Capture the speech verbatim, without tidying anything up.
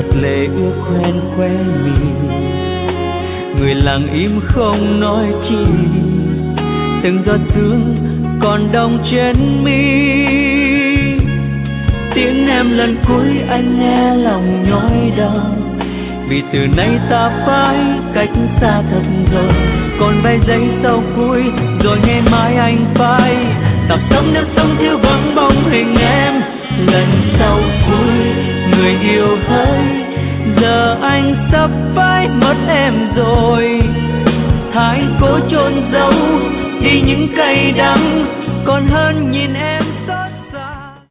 giọt lệ ướt quen khóe mi. Người lặng im không nói chi, từng giọt sương còn đọng trên mi. Tiếng em lần cuối anh nghe lòng nhói đau, vì từ nay ta phải cách xa thật rồi. Còn vài giây sau cuối rồi ngày mai anh phải tập sống nếu sống thiếu vắng bóng hình em. Lần sau cuối người yêu hỡi, giờ anh sắp phải mất em rồi. Hãy cố chôn giấu đi những cay đắng, còn hơn nhìn em